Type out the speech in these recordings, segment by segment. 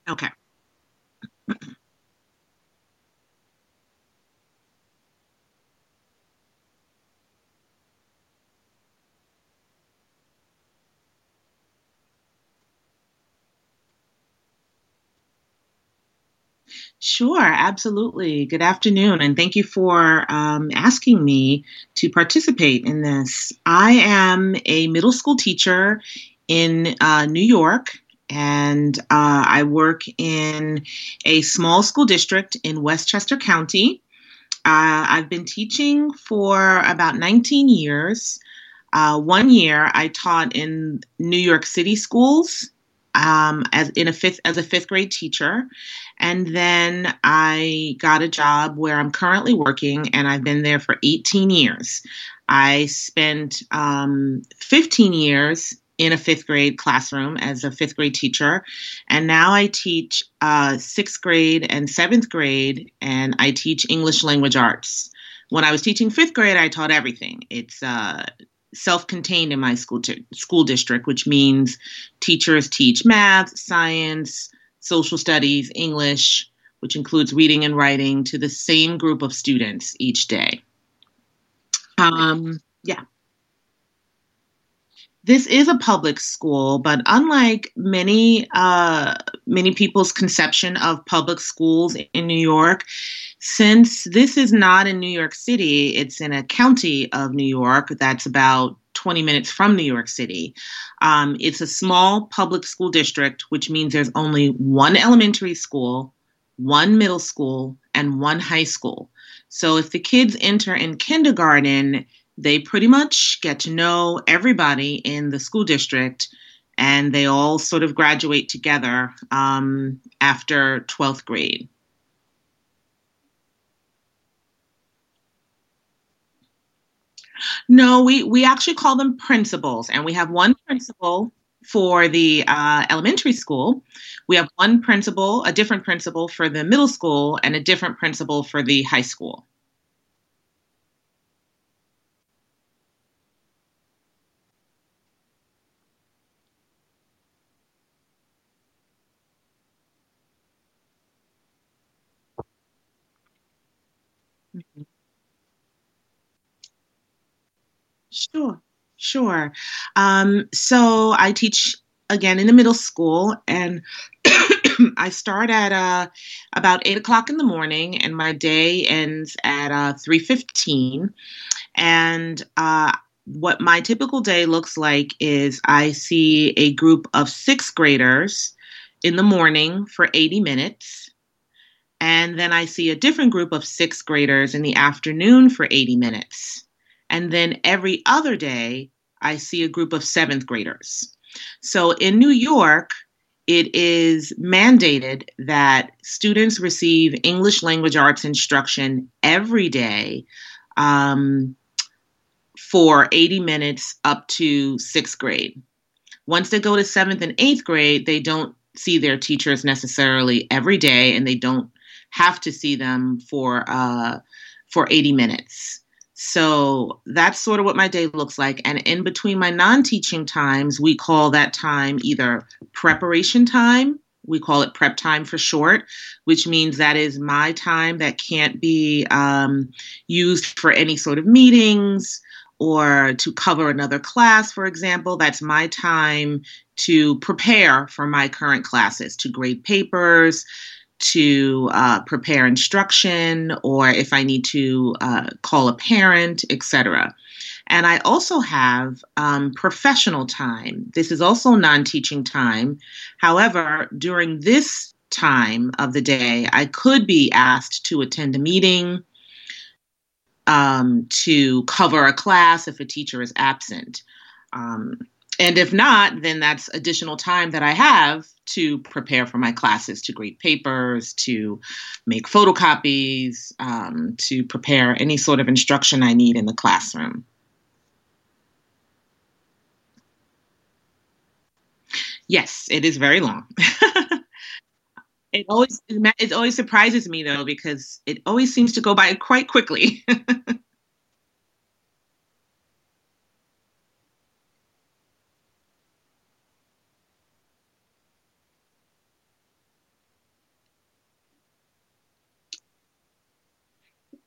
Okay. Sure, absolutely. Good afternoon, and thank you for asking me to participate in this. I am a middle school teacher in New York, and I work in a small school district in Westchester County. I've been teaching for about 19 years. 1 year I taught in New York City schools as a fifth grade teacher, and then I got a job where I'm currently working, and I've been there for 18 years. I spent 15 years in a fifth grade classroom as a fifth grade teacher, and now I teach sixth grade and seventh grade, and I teach English language arts. When I was teaching fifth grade, I taught everything. It's self-contained in my school district, which means teachers teach math, science, social studies, English, which includes reading and writing, to the same group of students each day. Yeah, this is a public school, but unlike many people's conception of public schools in New York, since this is not in New York City, it's in a county of New York that's about 20 minutes from New York City. It's a small public school district, which means there's only one elementary school, one middle school, and one high school. So if the kids enter in kindergarten, they pretty much get to know everybody in the school district, and they all sort of graduate together after 12th grade. No, we actually call them principals, and we have one principal for the elementary school. We have one principal, a different principal for the middle school, and a different principal for the high school. Mhm. Sure, sure. So I teach again in the middle school, and I start at about 8 o'clock in the morning, and my day ends at 3:15. And what my typical day looks like is I see a group of sixth graders in the morning for 80 minutes. And then I see a different group of sixth graders in the afternoon for 80 minutes. And then every other day, I see a group of seventh graders. So in New York, it is mandated that students receive English language arts instruction every day, um, for 80 minutes up to sixth grade. Once they go to seventh and eighth grade, they don't see their teachers necessarily every day, and they don't have to see them for 80 minutes. So that's sort of what my day looks like. And in between my non-teaching times, we call that time either preparation time. We call it prep time for short, which means that is my time that can't be used for any sort of meetings or to cover another class, for example. That's my time to prepare for my current classes, to grade papers, to prepare instruction, or if I need to call a parent, etc. And I also have professional time. This is also non teaching time. However, during this time of the day, I could be asked to attend a meeting, to cover a class if a teacher is absent. Um, and if not, then that's additional time that I have to prepare for my classes, to grade papers, to make photocopies, to prepare any sort of instruction I need in the classroom. Yes, it is very long. It always surprises me though, because it always seems to go by quite quickly.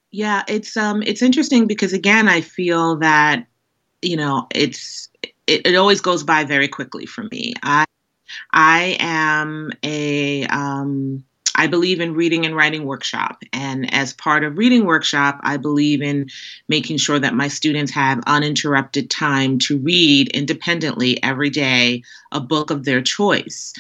Yeah, it's interesting because again, I feel that, it always goes by very quickly for me. I am I believe in reading and writing workshop. And as part of reading workshop, I believe in making sure that my students have uninterrupted time to read independently every day a book of their choice.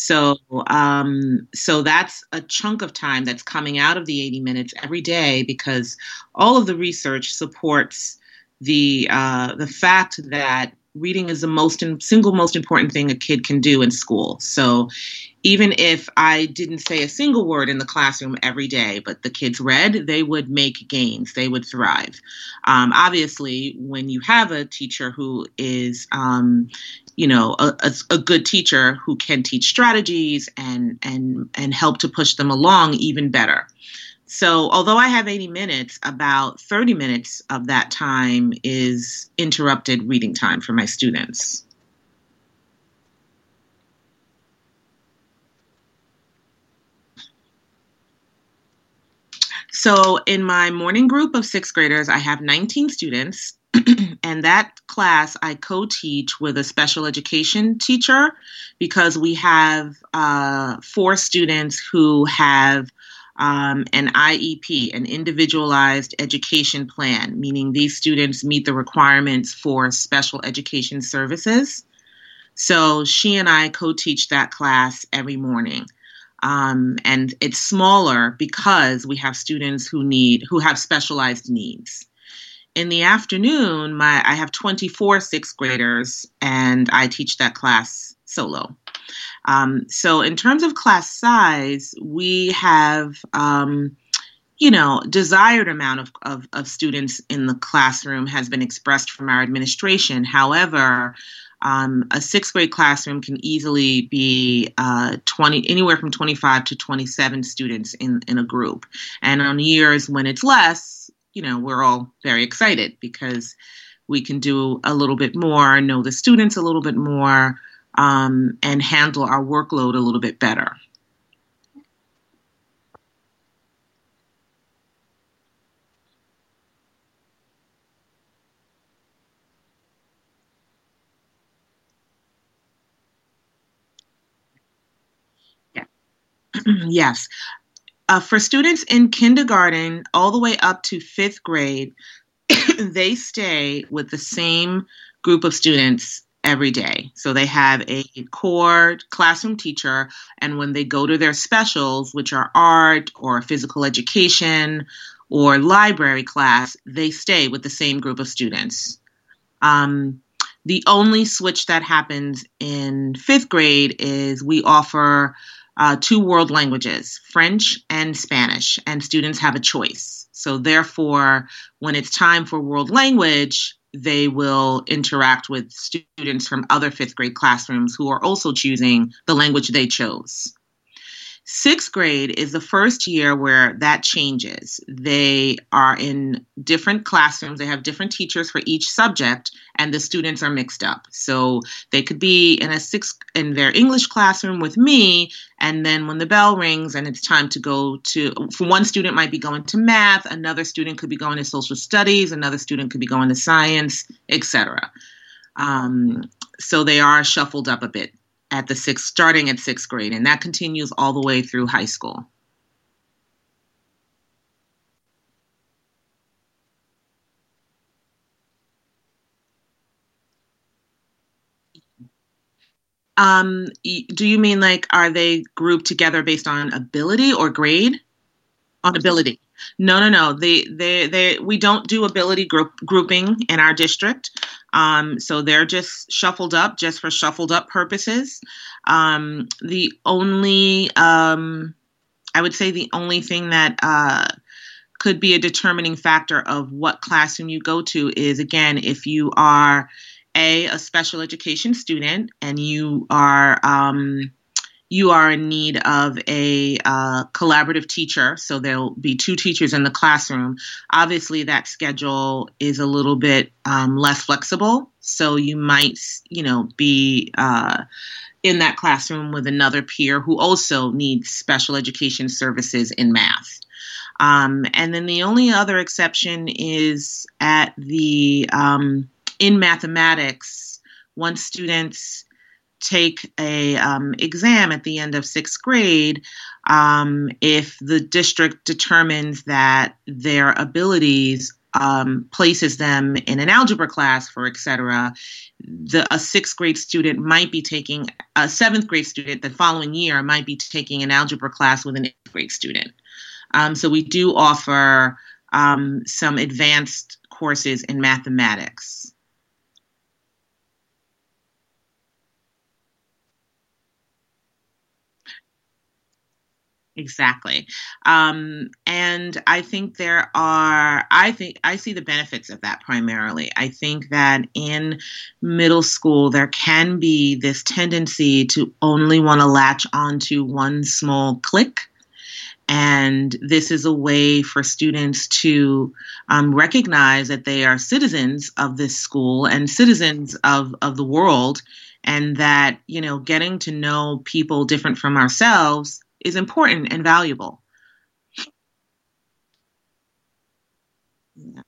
So that's a chunk of time that's coming out of the 80 minutes every day because all of the research supports the fact that reading is the single most important thing a kid can do in school. So even if I didn't say a single word in the classroom every day, but the kids read, they would make gains. They would thrive. Obviously, when you have a teacher who is, a good teacher who can teach strategies and help to push them along, even better. So, although I have 80 minutes, about 30 minutes of that time is interrupted reading time for my students. So, in my morning group of sixth graders, I have 19 students. And that class I co teach with a special education teacher because we have four students who have an IEP, an individualized education plan, meaning these students meet the requirements for special education services. So she and I co teach that class every morning. And it's smaller because we have students who have specialized needs. In the afternoon, I have 24 sixth graders, and I teach that class solo. So in terms of class size, we have, desired amount of students in the classroom has been expressed from our administration. However, a sixth grade classroom can easily be anywhere from 25 to 27 students in a group. And on years when it's less, we're all very excited because we can do a little bit more, know the students a little bit more, and handle our workload a little bit better. Yeah. Yes. For students in kindergarten all the way up to fifth grade, they stay with the same group of students every day. So they have a core classroom teacher, and when they go to their specials, which are art or physical education or library class, they stay with the same group of students. Um, the only switch that happens in fifth grade is we offer two world languages, French and Spanish, and students have a choice. So, therefore, when it's time for world language, they will interact with students from other fifth grade classrooms who are also choosing the language they chose. Sixth grade is the first year where that changes. They are in different classrooms. They have different teachers for each subject, and the students are mixed up. So they could be in their English classroom with me, and then when the bell rings and it's time to for one student might be going to math, another student could be going to social studies, another student could be going to science, etc. So they are shuffled up a bit starting at sixth grade, and that continues all the way through high school. Do you mean like are they grouped together based on ability or grade? On ability. No, no, no. We don't do ability grouping in our district. So they're just shuffled up just for shuffled up purposes. The only, I would say the only thing that could be a determining factor of what classroom you go to is, again, if you are a special education student and you are in need of a collaborative teacher, so there'll be two teachers in the classroom. Obviously, that schedule is a little bit less flexible, so you might, be in that classroom with another peer who also needs special education services in math. And then the only other exception is at the in mathematics, once students take a exam at the end of sixth grade, if the district determines that their abilities places them in an algebra class, for et cetera, a sixth grade student might be taking a seventh grade student the following year might be taking an algebra class with an eighth grade student. So we do offer some advanced courses in mathematics. Exactly. And I think I see the benefits of that primarily. I think that in middle school, there can be this tendency to only want to latch onto one small clique. And this is a way for students to recognize that they are citizens of this school and citizens of the world, and that, getting to know people different from ourselves is important and valuable. Yeah.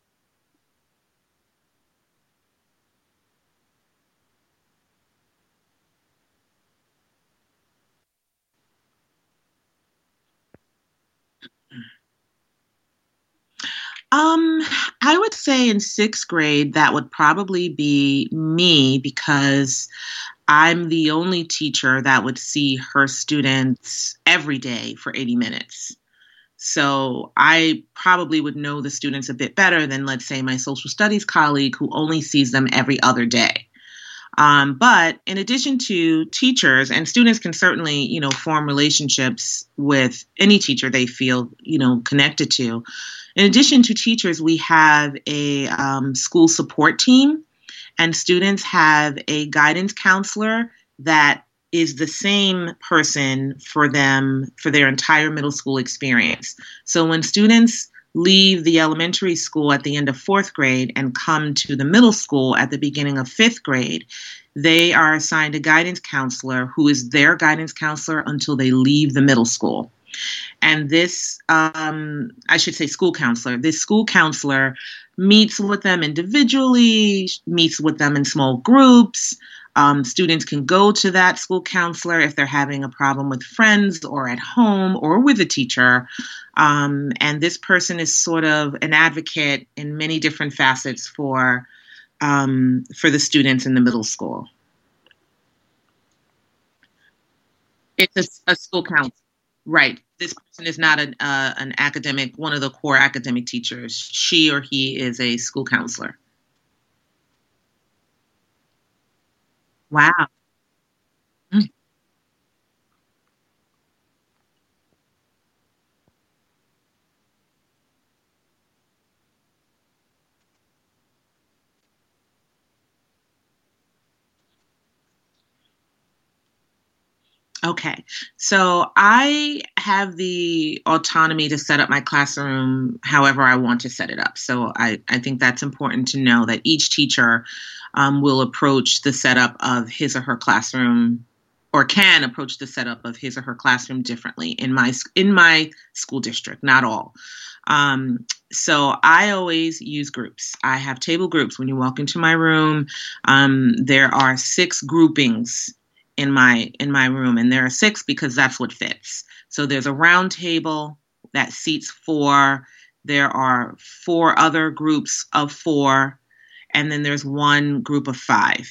Um, I would say in sixth grade, that would probably be me because I'm the only teacher that would see her students every day for 80 minutes. So I probably would know the students a bit better than, let's say, my social studies colleague who only sees them every other day. But in addition to teachers, and students can certainly, form relationships with any teacher they feel, connected to. In addition to teachers, we have a school support team, and students have a guidance counselor that is the same person for them for their entire middle school experience. So when students leave the elementary school at the end of fourth grade and come to the middle school at the beginning of fifth grade, they are assigned a guidance counselor who is their guidance counselor until they leave the middle school. And this, I should say, this school counselor meets with them individually, meets with them in small groups. Students can go to that school counselor if they're having a problem with friends or at home or with a teacher. And this person is sort of an advocate in many different facets for the students in the middle school. It's a school counselor. Right. This person is not an academic, one of the core academic teachers. She or he is a school counselor. Wow. Okay. So I have the autonomy to set up my classroom however I want to set it up. So I think that's important to know that each teacher will approach the setup of his or her classroom or can approach the setup of his or her classroom differently in my school district, not all. So I always use groups. I have table groups. When you walk into my room, there are six groupings in my room, and there are six because that's what fits. So there's a round table that seats four. There are four other groups of four, and then there's one group of five.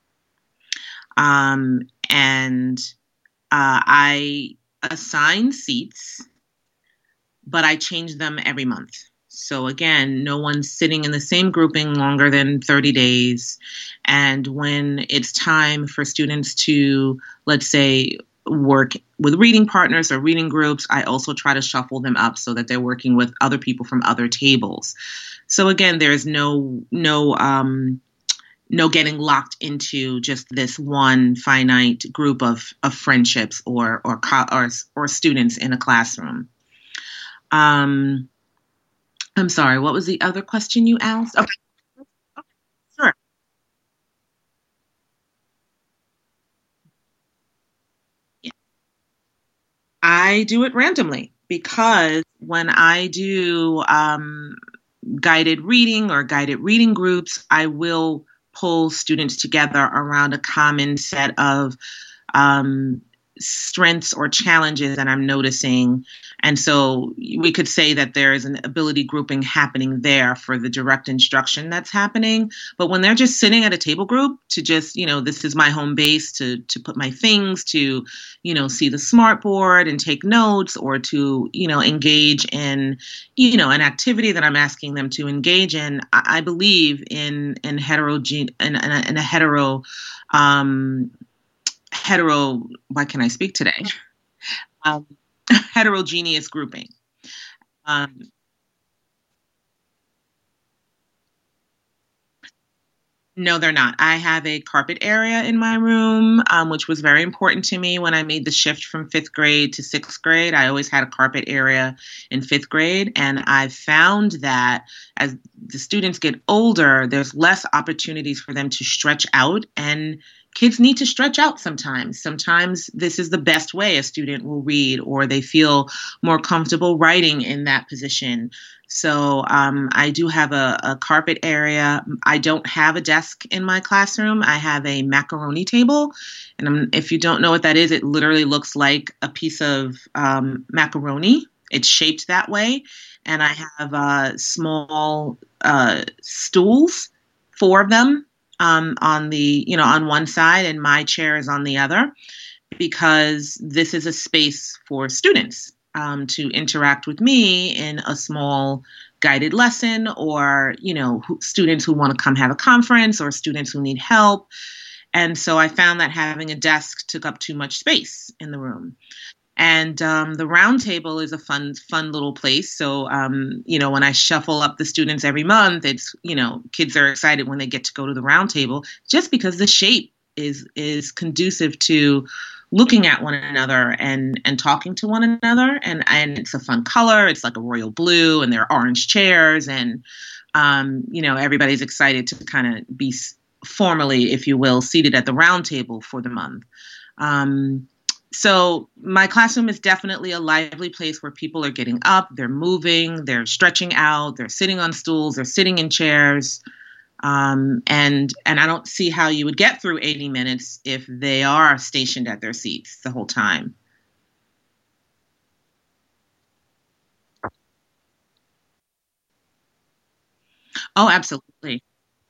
And I assign seats, but I change them every month. So again, no one's sitting in the same grouping longer than 30 days. And when it's time for students to, let's say, work with reading partners or reading groups, I also try to shuffle them up so that they're working with other people from other tables. So again, there's no getting locked into just this one finite group of friendships or students in a classroom. Um, I'm sorry, what was the other question you asked? Okay, sure. I do it randomly. because when I do guided reading or guided reading groups, I will pull students together around a common set of um, strengths or challenges that I'm noticing. And so we could say that there is an ability grouping happening there for the direct instruction that's happening. But when they're just sitting at a table group to just, this is my home base to put my things, to, see the smart board and take notes, or to, engage in, an activity that I'm asking them to engage in, I believe in a um, hetero, why can I speak today? Um, Heterogeneous grouping. Um, no, they're not. I have a carpet area in my room, which was very important to me when I made the shift from fifth grade to sixth grade. I always had a carpet area in fifth grade. And I found that as the students get older, there's less opportunities for them to stretch out, and kids need to stretch out sometimes. Sometimes this is the best way a student will read, or they feel more comfortable writing in that position. So I do have a carpet area. I don't have a desk in my classroom. I have a macaroni table. And if you don't know what that is, it literally looks like a piece of macaroni. It's shaped that way. And I have small stools, four of them, on one side, and my chair is on the other, because this is a space for students to interact with me in a small guided lesson, or, students who want to come have a conference, or students who need help. And so I found that having a desk took up too much space in the room. And the round table is a fun little place. So, when I shuffle up the students every month, it's, kids are excited when they get to go to the round table, just because the shape is conducive to looking at one another and talking to one another. And it's a fun color. It's like a royal blue, and there are orange chairs, and, everybody's excited to kind of be formally, if you will, seated at the round table for the month. So my classroom is definitely a lively place where people are getting up, they're moving, they're stretching out, they're sitting on stools, they're sitting in chairs. And I don't see how you would get through 80 minutes if they are stationed at their seats the whole time. Oh, absolutely.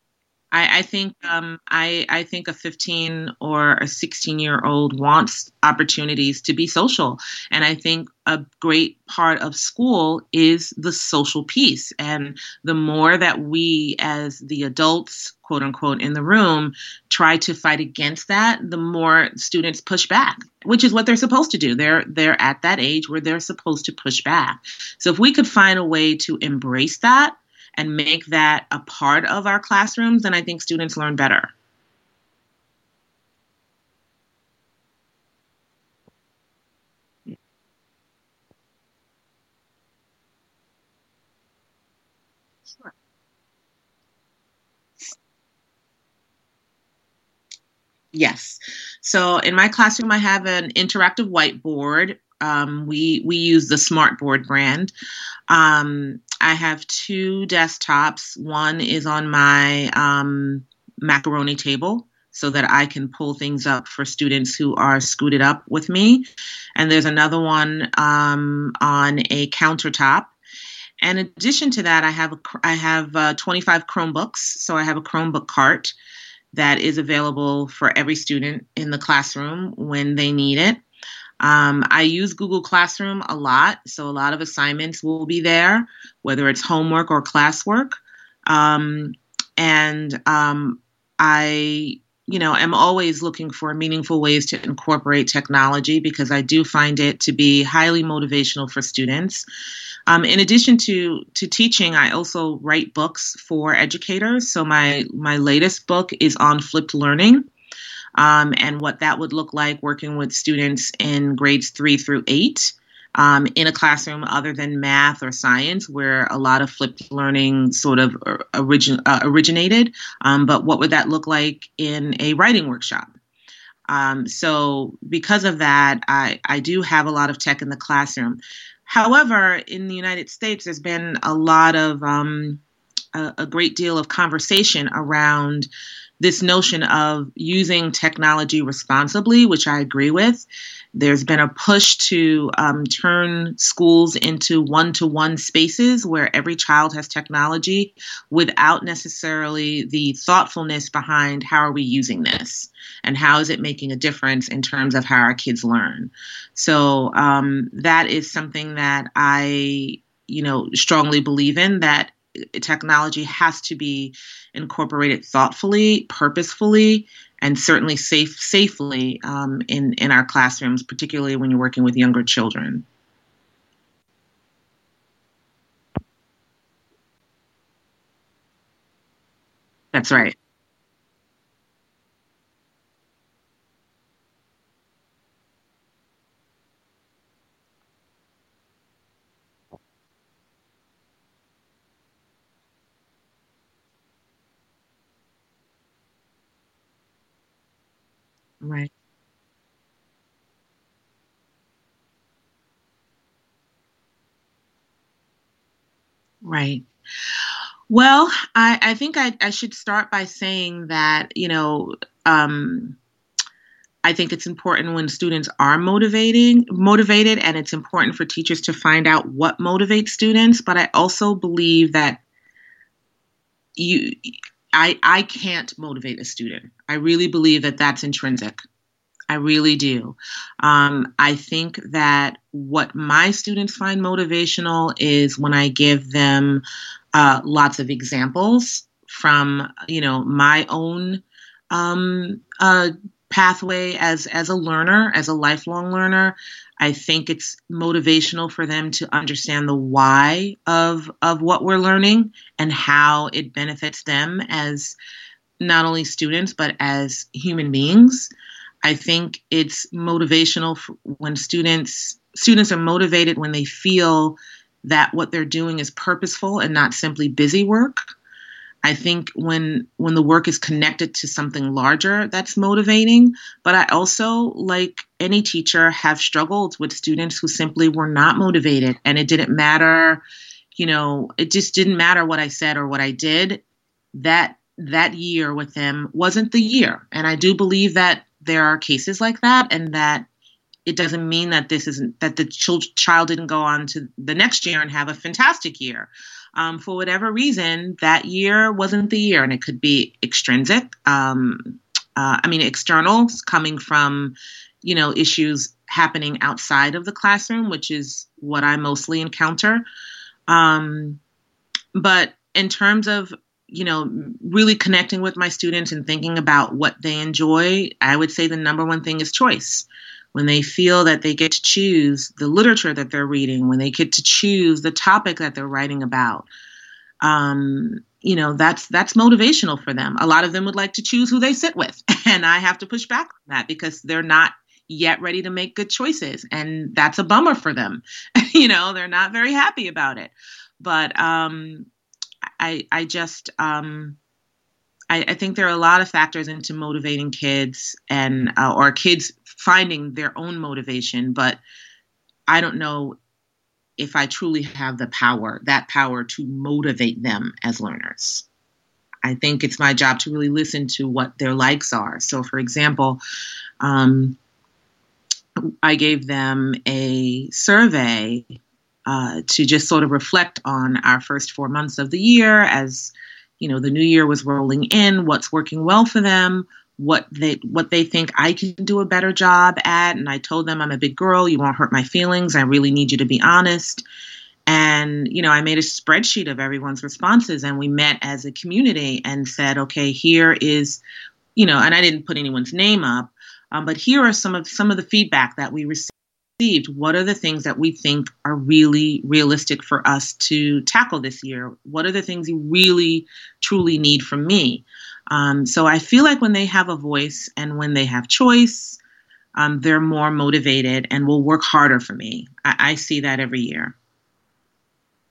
I think a 15 or a 16-year-old wants opportunities to be social. And I think a great part of school is the social piece. And the more that we, as the adults, quote unquote, in the room, try to fight against that, the more students push back, which is what they're supposed to do. They're at that age where they're supposed to push back. So if we could find a way to embrace that and make that a part of our classrooms, then I think students learn better. Sure. Yes. So in my classroom, I have an interactive whiteboard. We use the Smartboard brand. I have two desktops. One is on my macaroni table, so that I can pull things up for students who are scooted up with me. And there's another one on a countertop. And in addition to that, I have 25 Chromebooks. So I have a Chromebook cart that is available for every student in the classroom when they need it. I use Google Classroom a lot, so a lot of assignments will be there, whether it's homework or classwork. Um, and I, am always looking for meaningful ways to incorporate technology, because I do find it to be highly motivational for students. In addition to teaching, I also write books for educators. So my latest book is on flipped learning, and what that would look like working with students in grades 3 through 8 in a classroom other than math or science, where a lot of flipped learning sort of originated. But what would that look like in a writing workshop? So because of that, I do have a lot of tech in the classroom. However, in the United States, there's been a lot of a great deal of conversation around this notion of using technology responsibly, which I agree with. There's been a push to turn schools into one-to-one spaces where every child has technology without necessarily the thoughtfulness behind how are we using this and how is it making a difference in terms of how our kids learn. So that is something that I, strongly believe in, that technology has to be incorporated thoughtfully, purposefully, and certainly safely in our classrooms, particularly when you're working with younger children. That's right. Right. Right. Well, I think I should start by saying that, um, I think it's important when students are motivated, and it's important for teachers to find out what motivates students. But I also believe that you, I can't motivate a student. I really believe that that's intrinsic. I really do. I think that what my students find motivational is when I give them lots of examples from, my own pathway as a learner, as a lifelong learner. I think it's motivational for them to understand the why of what we're learning and how it benefits them as not only students but as human beings. I think it's motivational when students are motivated when they feel that what they're doing is purposeful and not simply busy work. I think when the work is connected to something larger, that's motivating. But I also, like any teacher, have struggled with students who simply were not motivated, and it didn't matter. It just didn't matter what I said or what I did. That year with them wasn't the year, and I do believe that there are cases like that, and that it doesn't mean that this isn't that the child didn't go on to the next year and have a fantastic year. For whatever reason, that year wasn't the year, and it could be extrinsic. External, coming from issues happening outside of the classroom, which is what I mostly encounter. Um, but in terms of really connecting with my students and thinking about what they enjoy, I would say the number one thing is choice. When they feel that they get to choose the literature that they're reading, when they get to choose the topic that they're writing about, that's motivational for them. A lot of them would like to choose who they sit with, and I have to push back on that because they're not yet ready to make good choices, and that's a bummer for them. They're not very happy about it. But I just I think there are a lot of factors into motivating kids and or kids finding their own motivation, but I don't know if I truly have that power to motivate them as learners. I think it's my job to really listen to what their likes are. So, for example, um, I gave them a survey to just sort of reflect on our first 4 months of the year as the new year was rolling in, what's working well for them, what they think I can do a better job at. And I told them, I'm a big girl, you won't hurt my feelings. I really need you to be honest. And, I made a spreadsheet of everyone's responses, and we met as a community and said, okay, here is, and I didn't put anyone's name up, but here are some of the feedback that we received. What are the things that we think are really realistic for us to tackle this year? What are the things you really, truly need from me? So I feel like when they have a voice and when they have choice, they're more motivated and will work harder for me. I see that every year.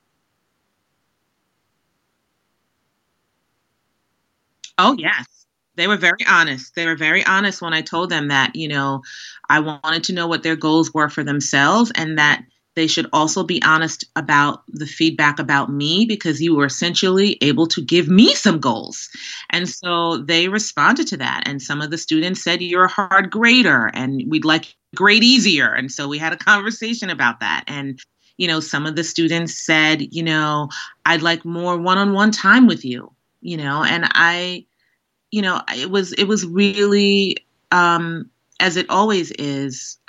Oh, yes. They were very honest. They were very honest when I told them that, I wanted to know what their goals were for themselves and that they should also be honest about the feedback about me because you were essentially able to give me some goals. And so they responded to that. And some of the students said, "You're a hard grader and we'd like to grade easier." And so we had a conversation about that. And, some of the students said, "I'd like more one-on-one time with you." And it was really, as it always is,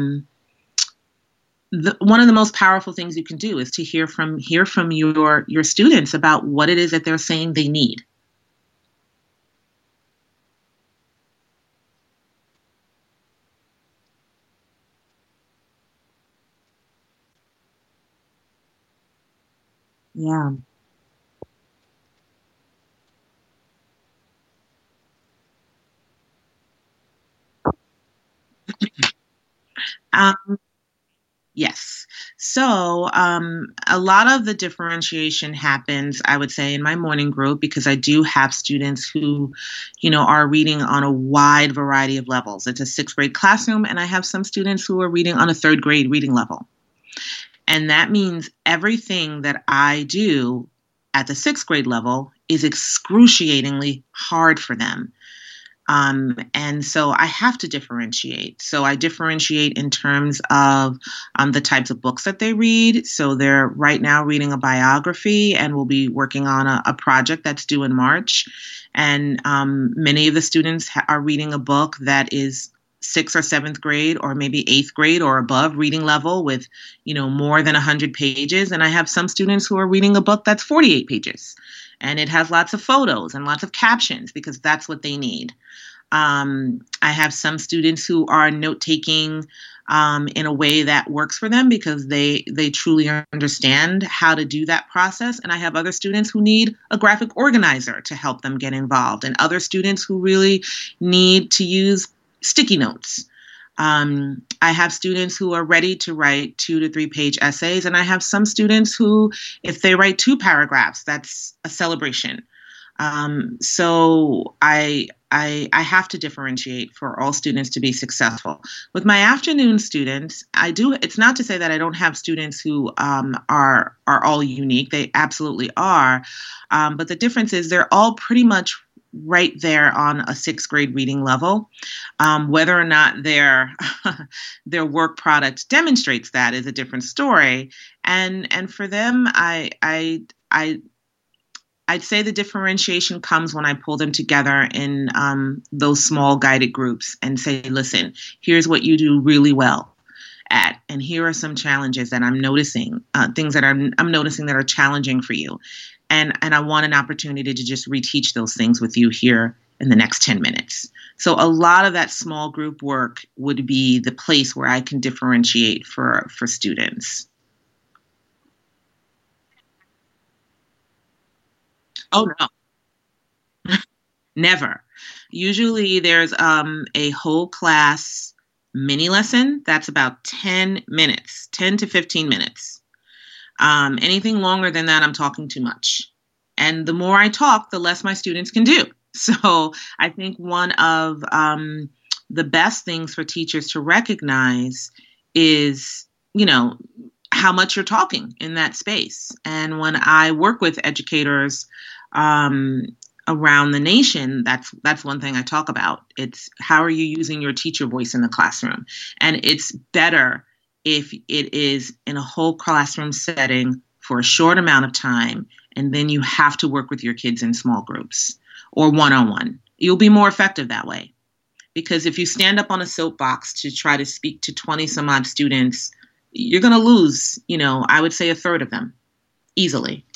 one of the most powerful things you can do is to hear from your students about what it is that they're saying they need. Yeah. Um, yes. So a lot of the differentiation happens, I would say, in my morning group because I do have students who, are reading on a wide variety of levels. It's a sixth grade classroom, and I have some students who are reading on a third grade reading level. And that means everything that I do at the sixth grade level is excruciatingly hard for them. And so I have to differentiate. So I differentiate in terms of the types of books that they read. So they're right now reading a biography and we'll be working on a project that's due in March. And many of the students are reading a book that is sixth or seventh grade or maybe eighth grade or above reading level with, more than 100 pages. And I have some students who are reading a book that's 48 pages and it has lots of photos and lots of captions because that's what they need. I have some students who are note taking in a way that works for them because they truly understand how to do that process. And I have other students who need a graphic organizer to help them get involved, and other students who really need to use sticky notes. I have students who are ready to write 2 to 3 page essays, and I have some students who, if they write 2 paragraphs, that's a celebration. So I have to differentiate for all students to be successful. With my afternoon students, I do. It's not to say that I don't have students who are all unique. They absolutely are, but the difference is they're all pretty much right there on a sixth grade reading level. Whether or not their their work product demonstrates that is a different story. And for them, I I'd say the differentiation comes when I pull them together in those small guided groups and say, listen, here's what you do really well at, and here are some challenges that I'm noticing, things that I'm noticing that are challenging for you. And I want an opportunity to just reteach those things with you here in the next 10 minutes. So a lot of that small group work would be the place where I can differentiate for students. Oh no, never. Usually there's a whole class mini lesson that's about 10 minutes, 10 to 15 minutes. Anything longer than that, I'm talking too much. And the more I talk, the less my students can do. So I think one of the best things for teachers to recognize is, how much you're talking in that space. And when I work with educators, um, around the nation, that's one thing I talk about. It's how are you using your teacher voice in the classroom? And it's better if it is in a whole classroom setting for a short amount of time, and then you have to work with your kids in small groups or one-on-one. You'll be more effective that way. Because if you stand up on a soapbox to try to speak to 20 some odd students, you're going to lose, I would say a third of them easily.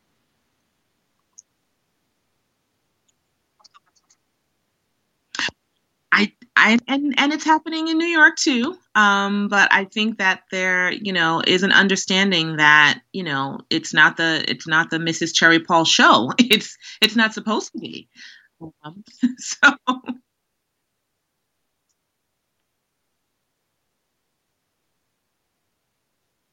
And it's happening in New York too. But I think that there, is an understanding that, it's not the Mrs. Cherry Paul show. It's not supposed to be. So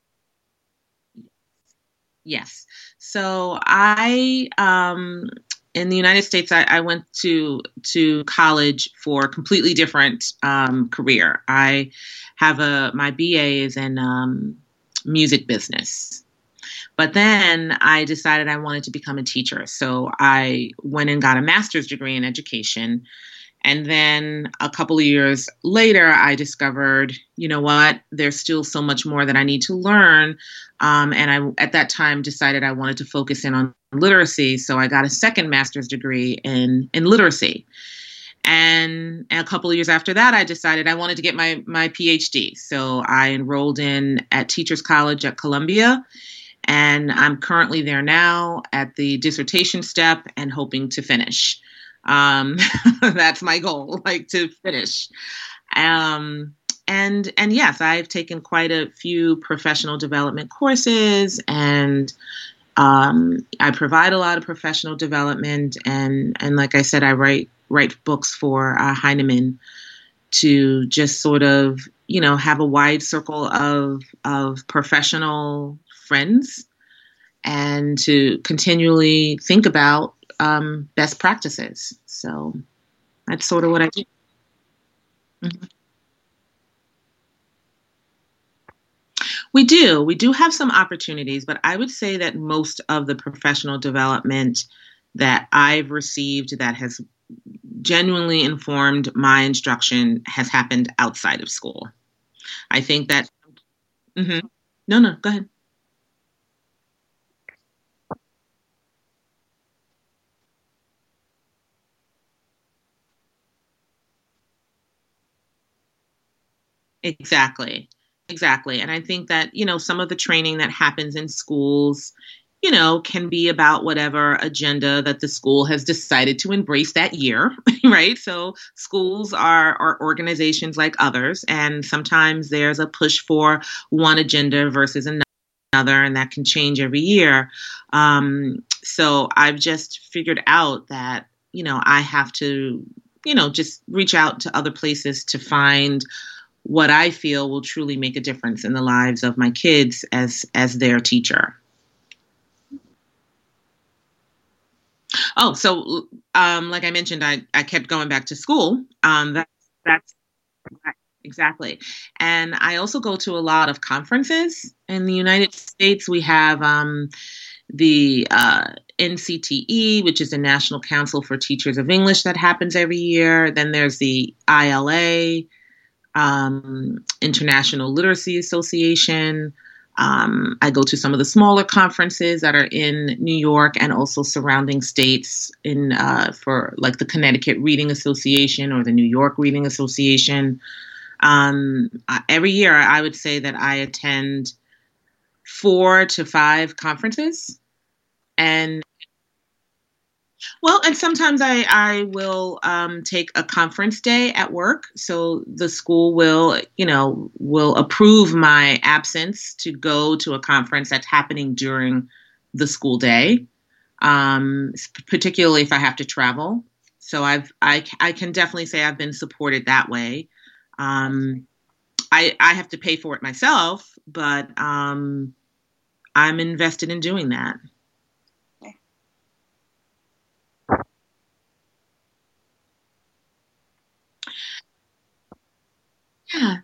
yes. So I in the United States, I went to college for a completely different career. I have my BA is in music business. But then I decided I wanted to become a teacher. So I went and got a master's degree in education. And then a couple of years later, I discovered, you know what, there's still so much more that I need to learn. And I, at that time, decided I wanted to focus in on literacy. So I got a second master's degree in literacy. And a couple of years after that, I decided I wanted to get my PhD. So I enrolled in at Teachers College at Columbia. And I'm currently there now at the dissertation step and hoping to finish. Um, that's my goal, like to finish. Um, and yes, I've taken quite a few professional development courses, and I provide a lot of professional development. And like I said, I write books for Heinemann to just sort of have a wide circle of professional friends and to continually think about best practices. So that's sort of what I do. Mhm. We do. We do have some opportunities, but I would say that most of the professional development that I've received that has genuinely informed my instruction has happened outside of school. I think that. Mhm. No, no, go ahead. Exactly. Exactly. And I think that, some of the training that happens in schools, can be about whatever agenda that the school has decided to embrace that year, right? So schools are organizations like others, and sometimes there's a push for one agenda versus another, and that can change every year. So I've just figured out that, I have to, just reach out to other places to find what I feel will truly make a difference in the lives of my kids as their teacher. Oh, so like I mentioned, I kept going back to school. That's exactly. And I also go to a lot of conferences in the United States. We have the NCTE, which is the National Council for Teachers of English, that happens every year. Then there's the ILA, International Literacy Association. I go to some of the smaller conferences that are in New York and also surrounding states in for like the Connecticut Reading Association or the New York Reading Association. Every year, I would say that I attend 4 to 5 conferences, and well, and sometimes I will take a conference day at work. So the school will approve my absence to go to a conference that's happening during the school day, particularly if I have to travel. So I can definitely say I've been supported that way. Um, I have to pay for it myself, but I'm invested in doing that. Yeah,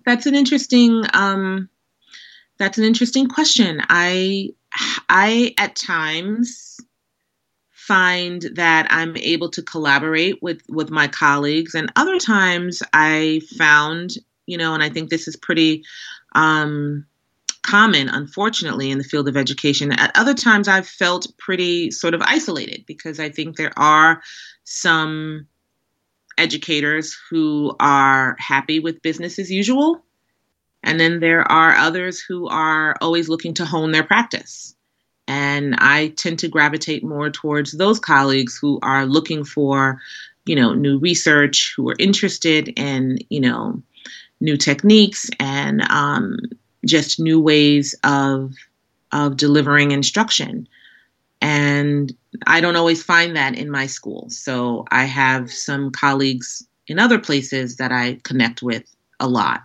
that's an interesting question. I at times find that I'm able to collaborate with my colleagues, and other times I found, and I think this is pretty um, common, unfortunately, in the field of education. At other times, I've felt pretty sort of isolated because I think there are some educators who are happy with business as usual. And then there are others who are always looking to hone their practice. And I tend to gravitate more towards those colleagues who are looking for, new research, who are interested in, new techniques and just new ways of delivering instruction. And I don't always find that in my school. So I have some colleagues in other places that I connect with a lot.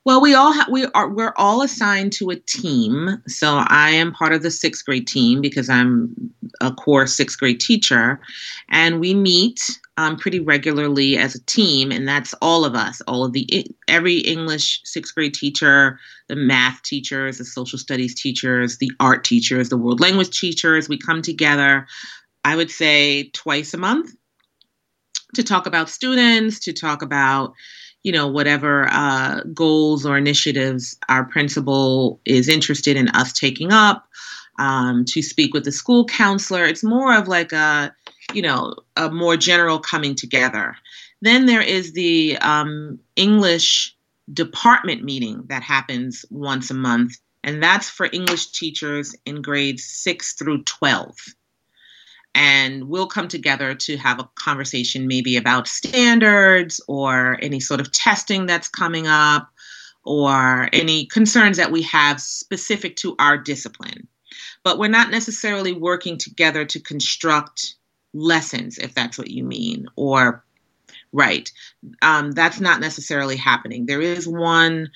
Well, we're all assigned to a team. So I am part of the sixth grade team because I'm a core sixth grade teacher, and we meet pretty regularly as a team, and that's all of us, all of the every English sixth grade teacher, the math teachers, the social studies teachers, the art teachers, the world language teachers. We come together, I would say, twice a month to talk about students, to talk about, whatever goals or initiatives our principal is interested in us taking up, to speak with the school counselor. It's more of like a more general coming together. Then there is the English department meeting that happens once a month, and that's for English teachers in grades 6 through 12, and we'll come together to have a conversation maybe about standards or any sort of testing that's coming up or any concerns that we have specific to our discipline. But we're not necessarily working together to construct lessons, if that's what you mean, or right. That's not necessarily happening. There is one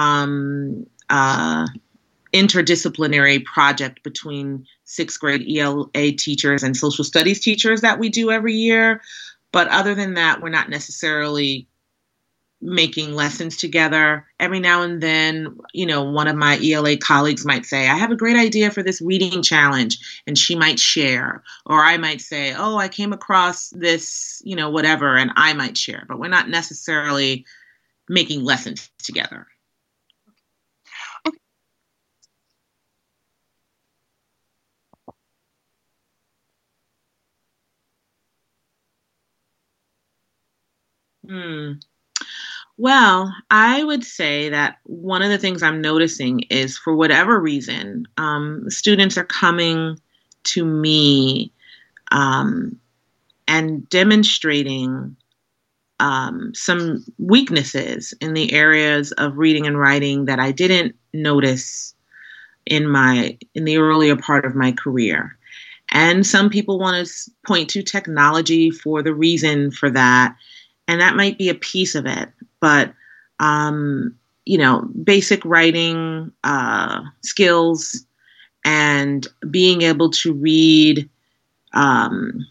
interdisciplinary project between sixth grade ELA teachers and social studies teachers that we do every year. But other than that, we're not necessarily making lessons together. Every now and then, one of my ELA colleagues might say, I have a great idea for this reading challenge, and she might share. Or I might say, oh, I came across this, whatever, and I might share. But we're not necessarily making lessons together. Hmm. Well, I would say that one of the things I'm noticing is for whatever reason, students are coming to me um, and demonstrating some weaknesses in the areas of reading and writing that I didn't notice in the earlier part of my career. And some people want to point to technology for the reason for that, and that might be a piece of it. But basic writing skills and being able to read, um,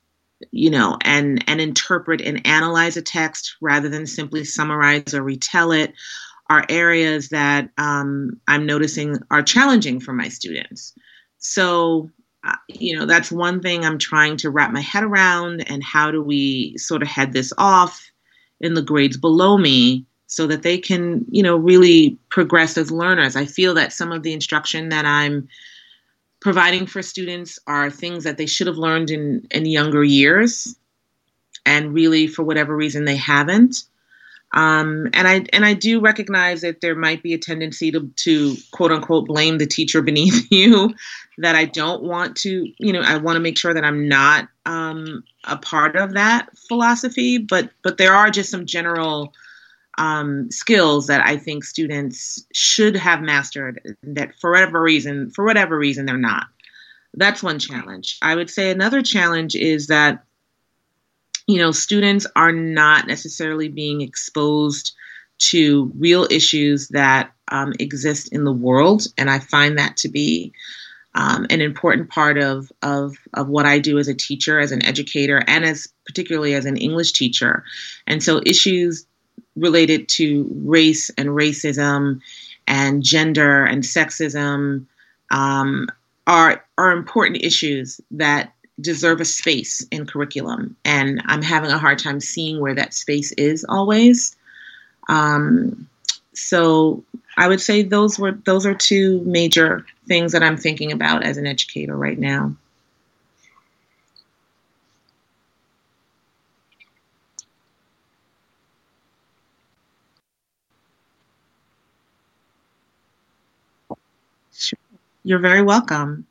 and interpret and analyze a text rather than simply summarize or retell it are areas that I'm noticing are challenging for my students. So, that's one thing I'm trying to wrap my head around. And how do we sort of head this off in the grades below me so that they can, really progress as learners? I feel that some of the instruction that I'm providing for students are things that they should have learned in younger years, and really, for whatever reason, they haven't. And I do recognize that there might be a tendency to quote unquote blame the teacher beneath you. That I don't want to, I want to make sure that I'm not a part of that philosophy. But there are just some general skills that I think students should have mastered that for whatever reason, they're not. That's one challenge. I would say another challenge is that students are not necessarily being exposed to real issues that exist in the world, and I find that to be an important part of what I do as a teacher, as an educator, and as particularly as an English teacher. And so issues related to race and racism and gender and sexism are important issues that deserve a space in curriculum. And I'm having a hard time seeing where that space is always. So I would say those are two major things that I'm thinking about as an educator right now. Sure. You're very welcome.